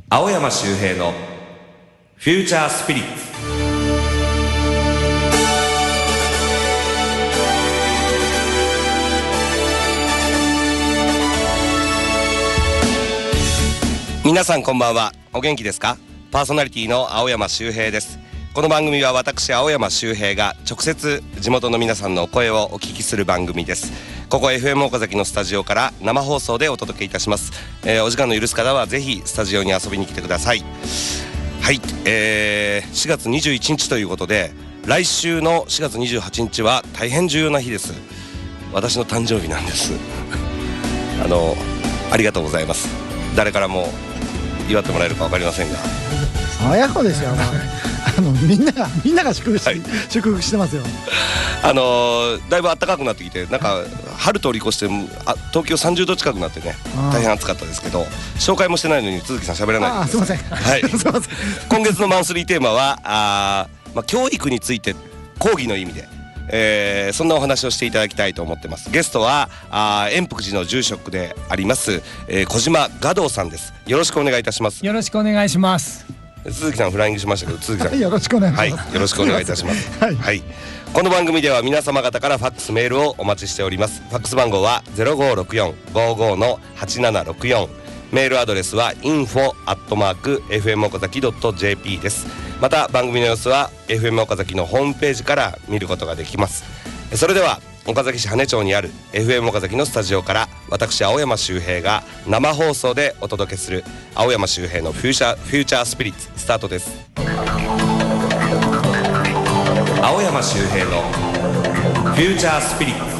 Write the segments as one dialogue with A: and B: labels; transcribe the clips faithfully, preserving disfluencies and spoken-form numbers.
A: 青山周平のフューチャースピリッツ。皆さんこんばんは。お元気ですか？パーソナリティの青山周平です。この番組は私青山周平が直接地元の皆さんの声をお聞きする番組です。ここ エフエム 岡崎のスタジオから生放送でお届けいたします。えー、お時間の許す方はぜひスタジオに遊びに来てください。はい、えー、しがつにじゅういちにちということで、来週のしがつにじゅうはちにちは大変重要な日です。私の誕生日なんですあのありがとうございます。誰からも祝ってもらえるか分かりませんが、
B: あやほですよあのみんながみんなが祝福し、はい、祝福してますよ。
A: あのー、だいぶ暖かくなってきて、なんか春通り越してあ東京さんじゅうど近くなってね、大変暑かったですけど、紹介もしてないのに都築さん喋らないで。
B: あ、すいません、
A: はい、すいません今月のマンスリーテーマはあ、まあ、教育について、講義の意味で、えー、そんなお話をしていただきたいと思ってます。ゲストはあ円福寺の住職であります、えー、小島雅道さんです。よろしくお願いいたします。
C: よろしくお願いします。
A: 鈴木さんフライングしましたけど、鈴木さん、
B: はい、よろしくお願いします。
A: はい、よろしくお願いいたします。
B: はい、
A: はい、この番組では皆様方からファックスメールをお待ちしております。ファックス番号は ゼロごろくよん ごご のはちななろくよん、メールアドレスは インフォ アットマーク エフエム 岡崎 ドット ジェーピー です。また番組の様子は エフエム 岡崎のホームページから見ることができます。それでは岡崎市羽根町にある エフエム 岡崎のスタジオから私青山周平が生放送でお届けする青山周平のフューチャー、フューチャースピリッツスタートです。青山周平のフューチャースピリッツ。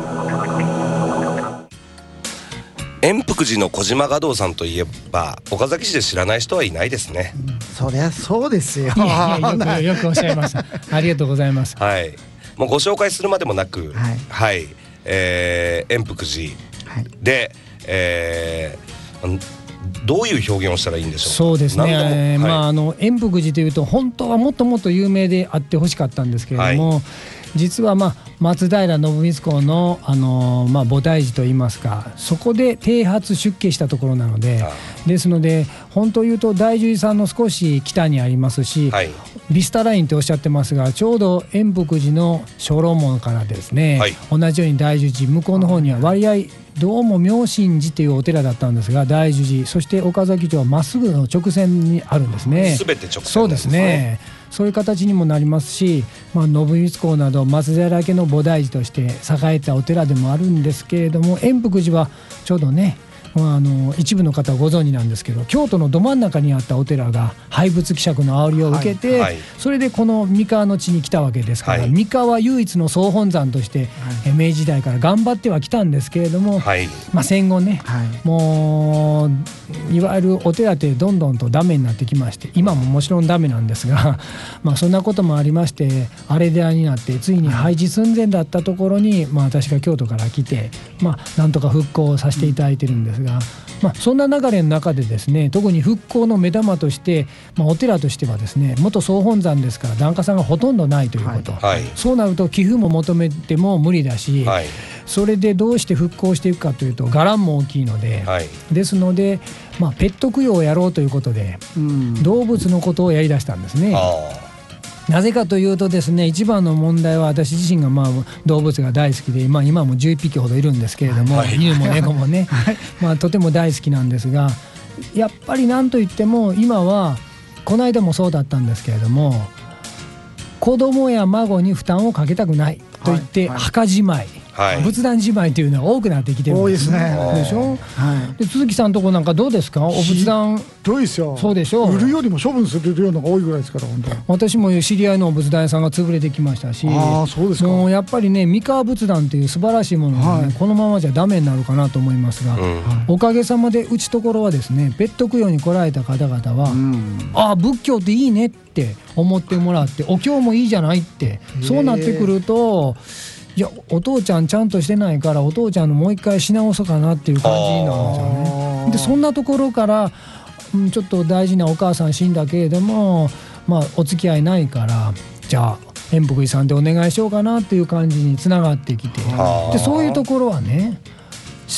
A: 円福寺の小島雅道さんといえば岡崎市で知らない人はいないですね。
B: うん、そりゃそうですよ。
C: いやいや、よく、よくおっしゃいますありがとうございます。
A: はい、もうご紹介するまでもなく、
B: はい、はい、
A: えー、円福寺で、はい、えー、どういう表現をしたらいいんでしょうか。
C: そうですね、えー、
A: はい、
C: まあ、あの円福寺というと本当はもっともっと有名であってほしかったんですけれども、はい、実は、まあ、松平信光公の、あのーまあ、菩提寺といいますか、そこで剃髪出家したところなので、ですので本当を言うと大樹寺さんの少し北にありますし、はい、ビスタラインっておっしゃってますが、ちょうど円福寺の小路門からですね、はい、同じように大樹寺向こうの方には割合どうも妙心寺というお寺だったんですが、大樹寺、そして岡崎町はまっすぐの直線にあるんですね。
A: すべて直線なんですね。
C: そうですね、そういう形にもなりますし、まあ、信光公など松平家の菩提寺として栄えたお寺でもあるんですけれども、円福寺はちょうどね、まあ、あの一部の方はご存知なんですけど、京都のど真ん中にあったお寺が廃仏毀釈の煽りを受けて、はいはい、それでこの三河の地に来たわけですから、はい、三河唯一の総本山として、はい、明治時代から頑張ってはきたんですけれども、はい、まあ、戦後ね、はい、もういわゆるお寺ってどんどんとダメになってきまして、今ももちろんダメなんですがまあそんなこともありまして、荒れ寺になってついに廃寺寸前だったところに、まあ、私が京都から来て、まあ、なんとか復興させていただいてるんですが、まあ、そんな流れの中でですね、特に復興の目玉として、まあ、お寺としてはですね、元総本山ですから檀家さんがほとんどないということ、はい、そうなると寄付も求めても無理だし、はい、それでどうして復興していくかというと伽藍も大きいので、はい、ですので、まあ、ペット供養をやろうということで、うん、動物のことをやりだしたんですね。なぜかというとですね、一番の問題は私自身がまあ動物が大好きで、まあ、今もじゅういっぴきほどいるんですけれども、はい、犬も猫もね、はい、まあ、とても大好きなんですが、やっぱり何といっても今はこの間もそうだったんですけれども、子供や孫に負担をかけたくないといって、はいはい、墓じまい、はい、仏壇じまいというのは多くなってきてるんですね。多いですね。でしょ、はい、で鈴木さんのとこなんかどうですか、お仏壇。
B: ひどいですよ。そうでしょう。売るよりも処分するようなのが多いぐらいですから。本当
C: 私も知り合いのお仏壇屋さんが潰れてきましたし、
B: あ、そうですか。
C: もうやっぱりね、三河仏壇という素晴らしいものが、ね、はい、このままじゃダメになるかなと思いますが、うん、おかげさまでうちところはですね、ペット供養に来られた方々は、うん、ああ仏教っていいねって思ってもらって、お経もいいじゃないって、そうなってくると、いやお父ちゃんちゃんとしてないからお父ちゃんのもう一回し直そうかなっていう感じなんですよね。でそんなところから、うん、ちょっと大事なお母さん死んだけれども、まあ、お付き合いないから、じゃあ円福寺さんでお願いしようかなっていう感じにつながってきて、でそういうところはね、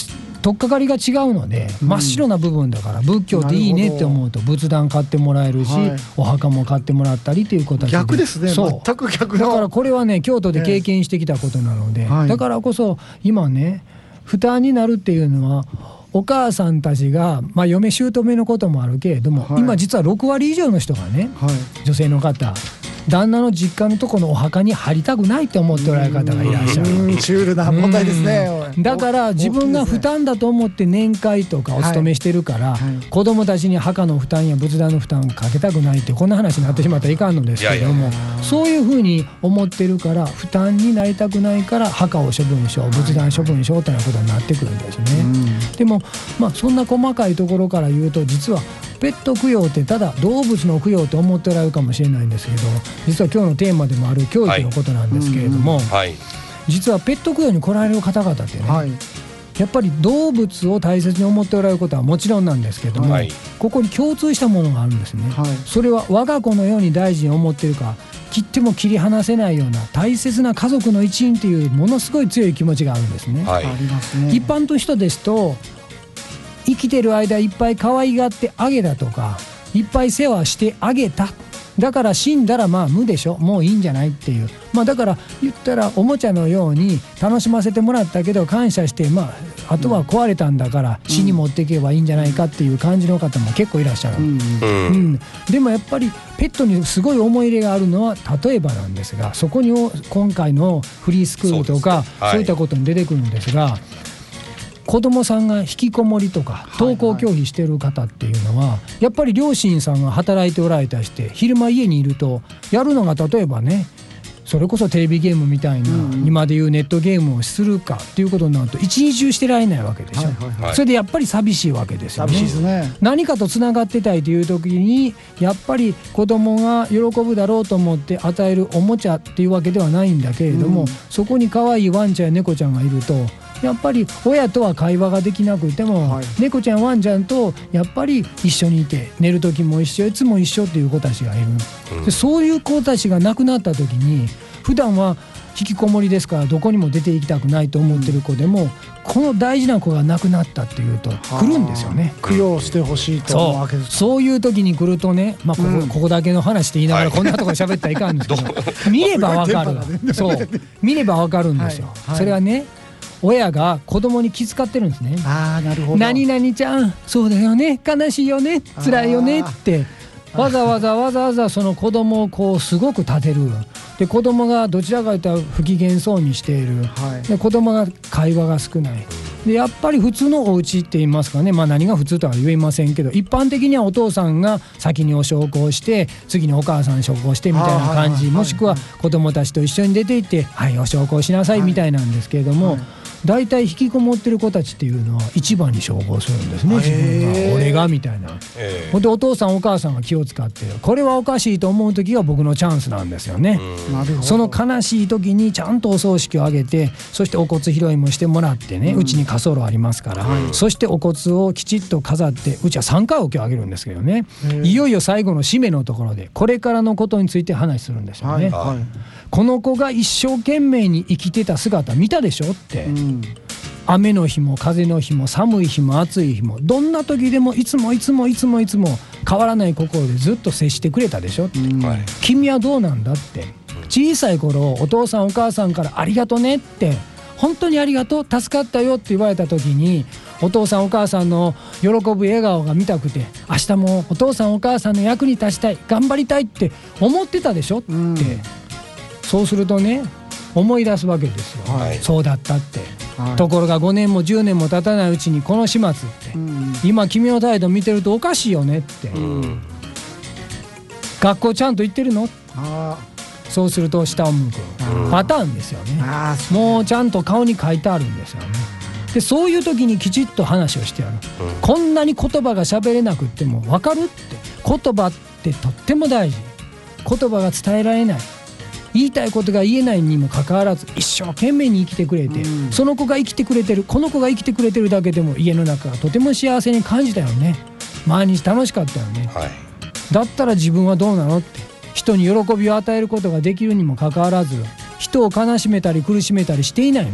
C: 取っかかりが違うので、うん、真っ白な部分だから仏教っていいねって思うと仏壇買ってもらえるし、はい、お墓も買ってもらったりということで
B: 逆ですね。そう全く逆の
C: だからこれはね京都で経験してきたことなので、えーはい、だからこそ今ね負担になるっていうのはお母さんたちが、まあ、嫁姑のこともあるけれども、はい、今実はろくわり以上の人がね、はい、女性の方旦那の実家のとこのお墓に入りたくないって思っておられる方がいらっしゃる。
B: うんシュールな問題ですね。
C: だから自分が負担だと思って年会とかお勤めしてるから、はいはい、子供たちに墓の負担や仏壇の負担をかけたくないってこんな話になってしまったらいかんのですけども、いやいやそういうふうに思ってるから負担になりたくないから墓を処分しよう仏壇処分しようということになってくるんですね、うん、でもまあそんな細かいところから言うと実はペット供養ってただ動物の供養と思っておられるかもしれないんですけど実は今日のテーマでもある教育のことなんですけれども、はいはい、実はペット供養に来られる方々ってね、はい、やっぱり動物を大切に思っておられることはもちろんなんですけども、はい、ここに共通したものがあるんですね、はい、それは我が子のように大事に思っているか切っても切り離せないような大切な家族の一員というものすごい強い気持ちがあるんですね、はい、一般の人ですと生きてる間いっぱい可愛がってあげたとかいっぱい世話してあげただから死んだらまあ無でしょもういいんじゃないっていう、まあ、だから言ったらおもちゃのように楽しませてもらったけど感謝してまああとは壊れたんだから死に持っていけばいいんじゃないかっていう感じの方も結構いらっしゃる、うんうん、でもやっぱりペットにすごい思い入れがあるのは例えばなんですがそこに今回のフリースクールとか そう、はい、そういったことに出てくるんですが子供さんが引きこもりとか登校拒否してる方っていうのはやっぱり両親さんが働いておられたりして昼間家にいるとやるのが例えばねそれこそテレビゲームみたいな今でいうネットゲームをするかっていうことになると一日中してられないわけでしょ、はいはいはい、それでやっぱり寂しいわけですよね。寂しいですね。何かとつながってたいという時にやっぱり子供が喜ぶだろうと思って与えるおもちゃっていうわけではないんだけれども、うん、そこに可愛いワンちゃんや猫ちゃんがいるとやっぱり親とは会話ができなくても、はい、猫ちゃんワンちゃんとやっぱり一緒にいて寝る時も一緒いつも一緒っていう子たちがいる、うん、でそういう子たちが亡くなった時に普段は引きこもりですからどこにも出て行きたくないと思ってる子でも、うん、この大事な子が亡くなったっていうと来るんですよね。
B: 供養してほしいと思うわけです。
C: そう、そういう時に来るとね、まあ、ここ、うん、ここだけの話って言いながらこんなところで喋ったらいかんですけど、はい、見ればわかるそう見ればわかるんですよ、はいはい、それはね親が子供に気遣ってるんですね。
B: あーなるほど。
C: 何々ちゃんそうだよね悲しいよね辛いよねってわざわざわざわざその子供をこうすごく立てる。で子供がどちらかというと不機嫌そうにしている、はい、で子供が会話が少ないでやっぱり普通のお家って言いますかね、まあ、何が普通とは言えませんけど一般的にはお父さんが先にお焼香して次にお母さん焼香してみたいな感じ、もしくは子供たちと一緒に出て行ってはいお焼香しなさいみたいなんですけれども、はいはいだいたい引きこもってる子たちっていうのは一番に照合するんですね。自分が俺がみたいな、えー、ほんでお父さんお母さんが気を使ってこれはおかしいと思う時が僕のチャンスなんですよね。その悲しい時にちゃんとお葬式をあげてそしてお骨拾いもしてもらってね、うちに火葬炉ありますから、うん、そしてお骨をきちっと飾ってうちはさんかいお経をあげるんですけどね、いよいよ最後の締めのところでこれからのことについて話するんですよね、はいはい、この子が一生懸命に生きてた姿見たでしょって、うん雨の日も風の日も寒い日も暑い日もどんな時でもいつもいつもいつもいつも変わらない心でずっと接してくれたでしょって、うんはい、君はどうなんだって小さい頃お父さんお母さんからありがとねって本当にありがとう助かったよって言われた時にお父さんお母さんの喜ぶ笑顔が見たくて明日もお父さんお母さんの役に立ちたい頑張りたいって思ってたでしょって、うん、そうするとね思い出すわけですよ、はい、そうだったって、はい、ところがごねんもじゅうねんも経たないうちにこの始末って、うん、今君の態度見てるとおかしいよねって、うん、学校ちゃんと行ってるのあそうすると下を向くパターンですよね。あもうちゃんと顔に書いてあるんですよね。でそういう時にきちっと話をしてやる、うん、こんなに言葉が喋れなくっても分かるって言葉ってとっても大事言葉が伝えられない言いたいことが言えないにもかかわらず一生懸命に生きてくれて、うん、その子が生きてくれてるこの子が生きてくれてるだけでも家の中がとても幸せに感じたよね毎日楽しかったよね、はい、だったら自分はどうなのって人に喜びを与えることができるにもかかわらず人を悲しめたり苦しめたりしていないの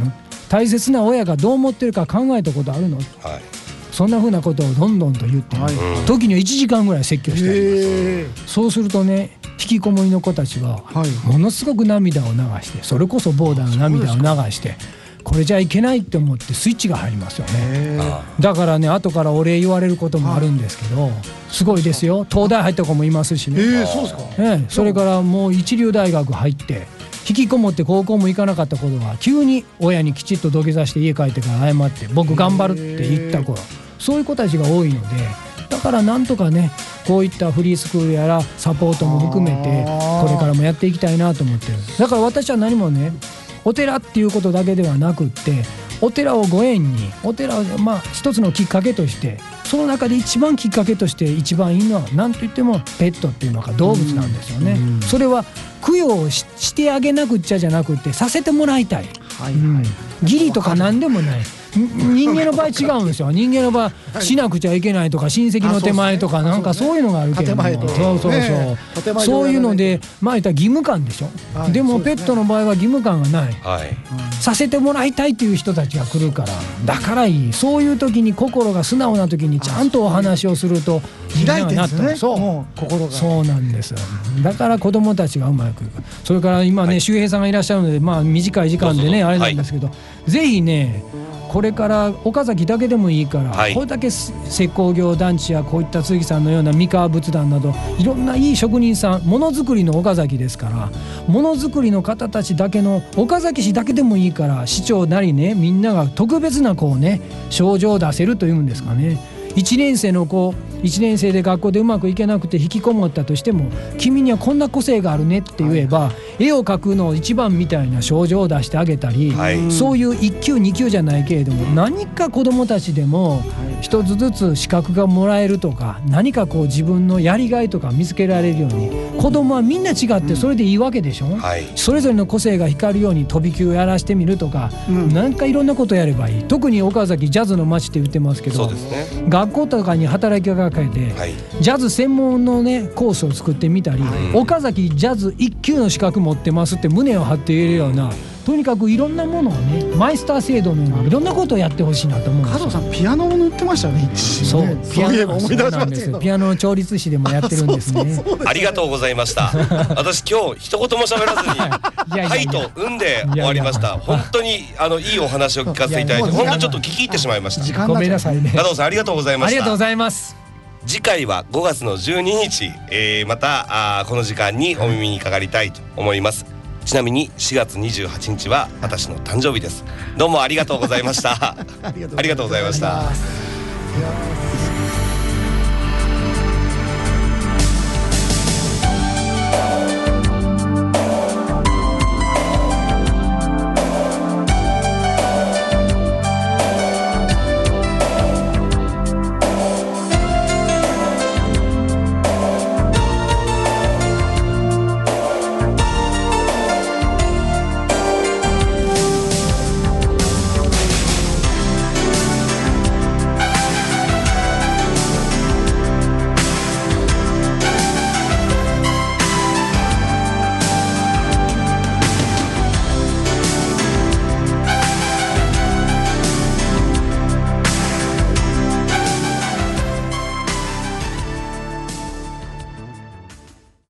C: 大切な親がどう思ってるか考えたことあるの、
A: はい、
C: そんな風なことをどんどんと言って、ね、はい、時にはいちじかんぐらい説教してあります。そうするとね、引きこもりの子たちはものすごく涙を流して、それこそボーダーの涙を流して、これじゃいけないって思ってスイッチが入りますよね。だからね、後からお礼言われることもあるんですけど、すごいですよ。東大入った子もいますしね。
B: えー、そうですか。
C: ええ、それからもう一流大学入って引きこもって高校も行かなかった子が急に親にきちっと土下座して家帰ってから謝って僕頑張るって言った頃、そういう子たちが多いので、だからなんとかね、こういったフリースクールやらサポートも含めてこれからもやっていきたいなと思ってる。だから私は何もね、お寺っていうことだけではなくって、お寺をご縁に、お寺をまあ一つのきっかけとして、その中で一番きっかけとして一番いいのは何と言ってもペットっていうのが動物なんですよね。それは供養を し, してあげなくっちゃじゃなくて、させてもらいたい、はいはい、うん、義理とか何でもない。人間の場合違うんですよ。人間の場合しなくちゃいけないとか、親戚の手前とかなんかそういうのがあるけども、そうそうそう、そういうのでまあ言ったら義務感でしょ。でもペットの場合は義務感がない、させてもらいたいという人たちが来るから、だからいい。そういう時に心が素直な時にちゃんとお話をすると
B: 開いてるんですね。
C: そう、心がそうなんです。だから子供たちがうまくいく。それから今ね、周平さんがいらっしゃるので、まあ短い時間でねあれなんですけど、ぜひね、これから岡崎だけでもいいから、はい、これだけ石膏業団地やこういった鈴木さんのような三河仏壇などいろんないい職人さん、ものづくりの岡崎ですから、ものづくりの方たちだけの岡崎市だけでもいいから、市長なりね、みんなが特別なこうね賞状を出せるというんですかね。いちねん生の子、いちねん生で学校でうまくいけなくて引きこもったとしても、君にはこんな個性があるねって言えば、絵を描くの一番みたいな賞状を出してあげたり、はい、そういういっ級に級じゃないけれども、何か子どもたちでも一つずつ資格がもらえるとか、何かこう自分のやりがいとか見つけられるように、子どもはみんな違ってそれでいいわけでしょ、はい、それぞれの個性が光るように飛び級をやらしてみるとか、うん、なんかいろんなことやればいい。特に岡崎ジャズの街って言ってますけど、そうですね、学校とかに働きがかけて、はい、ジャズ専門のねコースを作ってみたり、はい、岡崎ジャズいっ級の資格持ってますって胸を張って言えるような、とにかくいろんなものをね、マイスター制度のようないろんなことをやってほしいなと思うんですよ。
B: 加藤さんピアノも塗ってましたよね。
C: そう、ピアノ思い出しました。ピアノの調律師でもやってるんですね。そうそうそう、
A: ありがとうございました。私今日一言も喋らずにはいとうんで終わりました。本当にあのいいお話を聞かせていただいて、本当にちょっと聞き入ってしまいました。
C: ごめんなさいね。
A: 加藤さんありがとうございました。
C: ありがとうございます。
A: 次回はごがつのじゅうににち、えー、またあこの時間にお耳にかかりたいと思います。ちなみにしがつにじゅうはちにちは私の誕生日です。どうもありがとうございました。ありがとうございました。